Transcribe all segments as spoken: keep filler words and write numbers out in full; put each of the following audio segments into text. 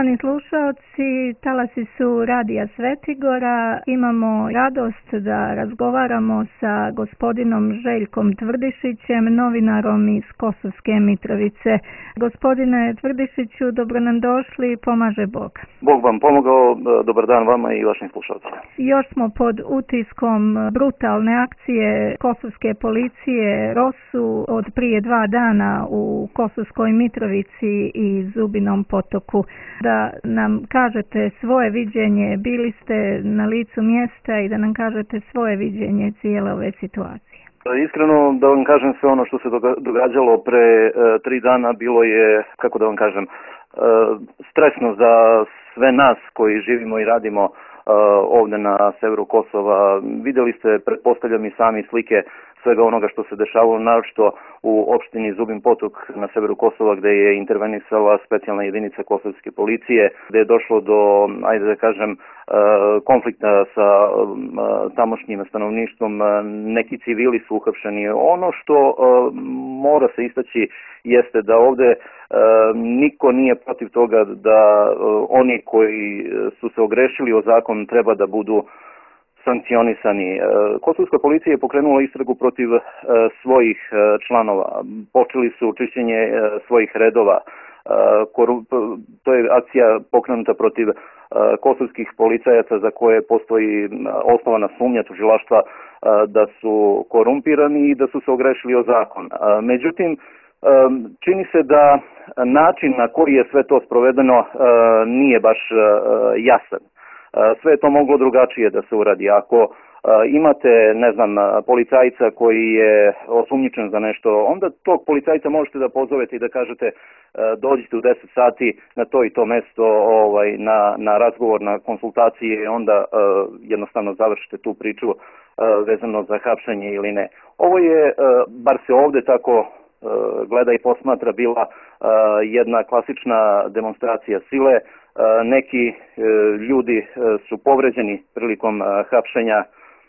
Poštovani slušalci, talasi su Radija Svetigora. Imamo radost da razgovaramo sa gospodinom Željkom Tvrdišićem, novinarom iz Kosovske Mitrovice. Gospodine Tvrdišiću, dobro nam došli, pomaže Bog. Bog vam pomogao, dobar dan vama i vašim slušalcima. Još smo pod utiskom brutalne akcije kosovske policije Rosu od prije dva dana u Kosovskoj Mitrovici i Zubinom Potoku. Da nam kažete svoje viđenje, bili ste na licu mjesta i da nam kažete svoje viđenje cijele ove situacije. Iskreno da vam kažem, sve ono što se događalo pre e, tri dana bilo je, kako da vam kažem, e, stresno za sve nas koji živimo i radimo e, ovdje na severu Kosova. Vidjeli ste, pretpostavljam i sami, slike svega onoga što se dešavalo, naročito u opštini Zubin Potok na severu Kosova, gde je intervenisala specijalna jedinica kosovske policije, gde je došlo do, ajde da kažem, konflikta sa tamošnjim stanovništvom. Neki civili su uhapšeni. Ono što mora se istaći jeste da ovde niko nije protiv toga da oni koji su se ogrešili o zakon treba da budu sankcionisani. Kosovska policija je pokrenula istragu protiv svojih članova. Počeli su čišćenje svojih redova. To je akcija pokrenuta protiv kosovskih policajaca za koje postoji osnovana sumnja tužilaštva da su korumpirani i da su se ogrešili o zakon. Međutim, čini se da način na koji je sve to sprovedeno nije baš jasan. Sve je to moglo drugačije da se uradi. Ako imate, ne znam, policajca koji je osumnjičen za nešto, onda tog policajca možete da pozovete i da kažete dođite u deset sati na to i to mesto ovaj, na, na razgovor, na konsultacije, onda uh, jednostavno završite tu priču uh, vezano za hapšenje ili ne. Ovo je, uh, bar se ovde tako uh, gleda i posmatra, bila uh, jedna klasična demonstracija sile. Uh, neki uh, ljudi uh, su povređeni prilikom uh, hapšenja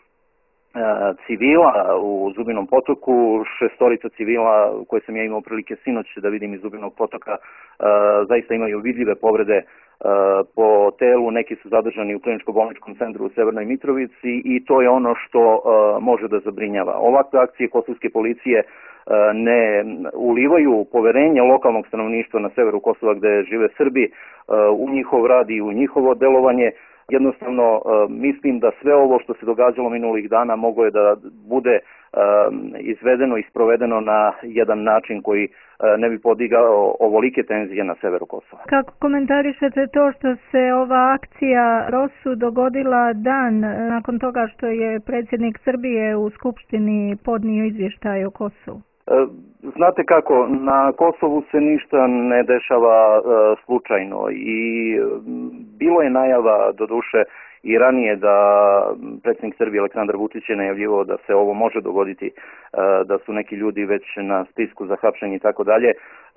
civila u Zubinom Potoku. Šestorica civila koje sam ja imao prilike sinoć da vidim iz Zubinog Potoka zaista imaju vidljive povrede po telu. Neki su zadržani u kliničko-bolničkom centru u Severnoj Mitrovici i to je ono što može da zabrinjava. Ovakve akcije kosovske policije ne ulivaju poverenje lokalnog stanovništva na severu Kosova gde žive Srbi u njihov rad i u njihovo delovanje. Jednostavno, mislim da sve ovo što se događalo minulih dana moglo je da bude izvedeno i sprovedeno na jedan način koji ne bi podigao ovolike tenzije na severu Kosova. Kako komentarišete to što se ova akcija Rosu dogodila dan nakon toga što je predsjednik Srbije u Skupštini podnio izvještaj o Kosovu? Znate kako, na Kosovu se ništa ne dešava uh, slučajno i bilo je najava, doduše, i ranije da predsjednik Srbije Aleksandar Vučić je najavljivao da se ovo može dogoditi, uh, da su neki ljudi već na spisku za hapšenje i tako dalje.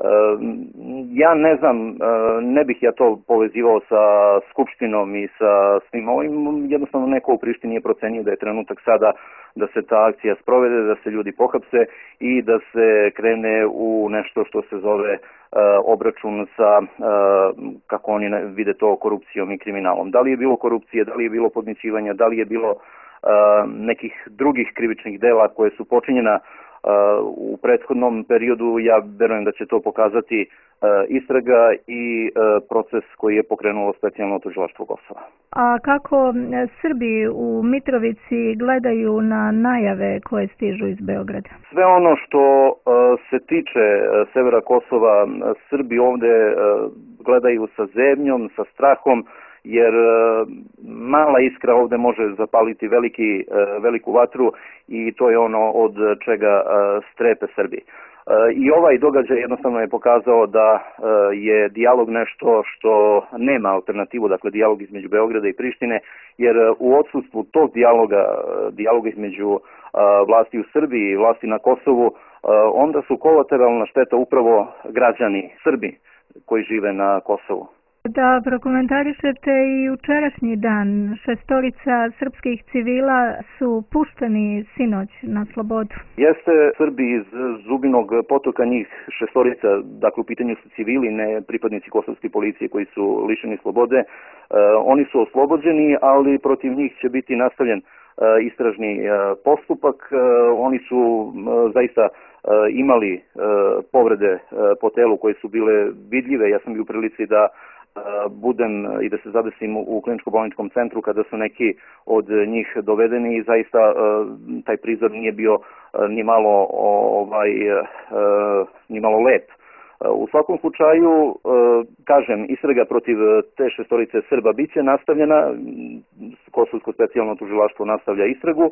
Ja ne znam, uh, ne bih ja to povezivao sa Skupštinom i sa svim ovim. Jednostavno neko u Prištini je procenio da je trenutak sada da se ta akcija sprovede, da se ljudi pohapse i da se krene u nešto što se zove uh, obračun sa, uh, kako oni vide to, korupcijom i kriminalom. Da li je bilo korupcije, da li je bilo podmićivanja, da li je bilo uh, nekih drugih krivičnih dela koje su počinjena Uh, u prethodnom periodu, ja verujem da će to pokazati uh, istraga i uh, proces koji je pokrenulo specijalno tužilaštvo Kosova. A kako Srbi u Mitrovici gledaju na najave koje stižu iz Beograda? Sve ono što uh, se tiče uh, severa Kosova, uh, Srbi ovde uh, gledaju sa zebnjom, sa strahom, jer mala iskra ovde može zapaliti veliki, veliku vatru i to je ono od čega strepe Srbi. I ovaj događaj jednostavno je pokazao da je dijalog nešto što nema alternativu, dakle dijalog između Beograda i Prištine, jer u odsustvu tog dijaloga, dijaloga između vlasti u Srbiji i vlasti na Kosovu, onda su kolateralna šteta upravo građani Srbi koji žive na Kosovu. Da prokomentarišete i jučerašnji dan. Šestorica srpskih civila su pušteni sinoć na slobodu. Jeste, Srbi iz Zubinog Potoka, njih šestorica, dakle u pitanju su civili, ne pripadnici kosovske policije koji su lišeni slobode. E, oni su oslobođeni, ali protiv njih će biti nastavljen e, istražni e, postupak. E, oni su e, zaista e, imali e, povrede e, po telu koje su bile vidljive. Ja sam bio u prilici da budem i da se zadesim u kliničko-bolničkom centru kada su neki od njih dovedeni i zaista taj prizor nije bio ni malo ovaj ni malo lep. U svakom slučaju, kažem, istraga protiv te šestorice Srba biće nastavljena, Kosovsko specijalno tužilaštvo nastavlja istragu.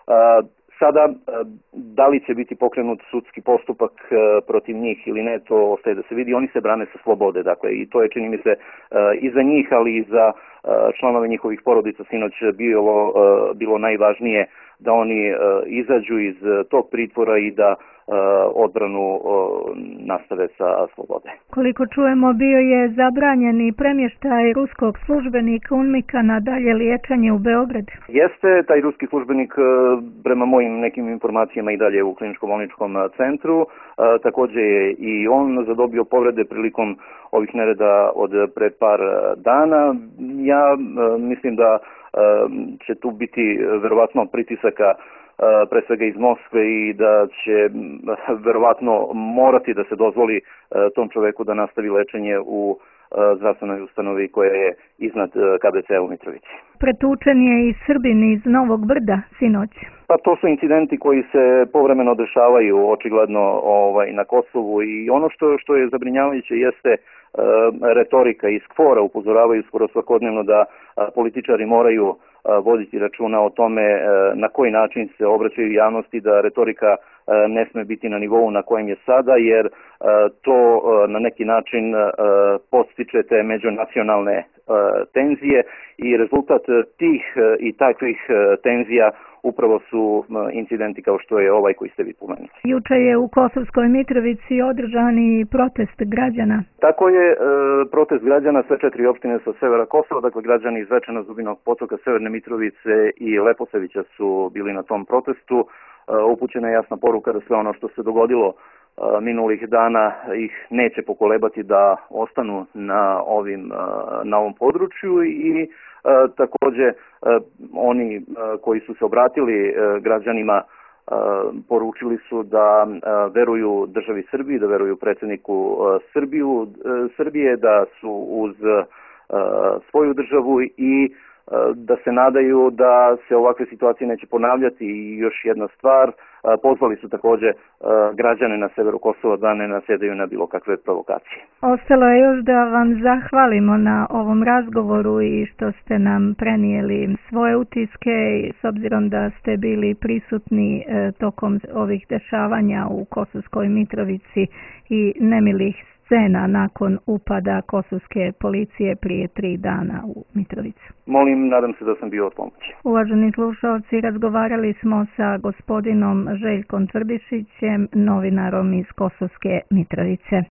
Sada, da li će biti pokrenut sudski postupak protiv njih ili ne, to ostaje da se vidi. Oni se brane sa slobode, dakle, i to je, čini mi se, i za njih, ali i za članove njihovih porodica sinoć bilo, bilo najvažnije da oni izađu iz tog pritvora i da odbranu nastave sa slobode. Koliko čujemo, bio je zabranjen i premještaj ruskog službenika UNMIK-a na dalje liječenje u Beograd. Jeste, taj ruski službenik prema mojim nekim informacijama i dalje u kliničko-bolničkom centru. Također je i on zadobio povrede prilikom ovih nereda od pre par dana. Ja mislim da će tu biti verovatno pritisaka pre svega iz Moskve i da će verovatno morati da se dozvoli tom čoveku da nastavi lečenje u zdravstvenoj ustanovi koja je iznad K B C-a u Mitrovici. Pretučen je i Srbin iz Novog Brda sinoć. Pa to su incidenti koji se povremeno dešavaju očigledno ovaj, na Kosovu i ono što, što je zabrinjavajuće jeste uh, retorika iz KFOR-a, upozoravaju skoro svakodnevno da uh, političari moraju uh, voditi računa o tome uh, na koji način se obraćaju javnosti, da retorika uh, ne sme biti na nivou na kojem je sada, jer uh, to uh, na neki način uh, podstiče te međunacionalne uh, tenzije i rezultat tih uh, i takvih uh, tenzija upravo su incidenti kao što je ovaj koji ste vi pomenuli. Juče je u Kosovskoj Mitrovici održani protest građana. Tako je, e, protest građana sve četiri opštine sa severa Kosova, dakle građani iz Zvečana, Zubinog Potoka, Severne Mitrovice i Leposavića su bili na tom protestu. E, upućena je jasna poruka da sve ono što se dogodilo e, minulih dana ih neće pokolebati da ostanu na ovim, na ovom području i E, također e, oni e, koji su se obratili e, građanima e, poručili su da e, veruju državi Srbiji, da veruju predsjedniku e, Srbiju, e, Srbije, da su uz e, svoju državu i e, da se nadaju da se ovakve situacije neće ponavljati. I još jedna stvar, pozvali su također građane na severu Kosova da ne nasedaju na bilo kakve provokacije. Ostalo je još da vam zahvalimo na ovom razgovoru i što ste nam prenijeli svoje utiske, s obzirom da ste bili prisutni tokom ovih dešavanja u Kosovskoj Mitrovici i nemilih scena nakon upada kosovske policije prije tri dana u Mitrovicu. Molim, nadam se da sam bio od pomoći. Uvaženi slušalci, razgovarali smo sa gospodinom Željkom Tvrdišićem, novinarom iz Kosovske Mitrovice.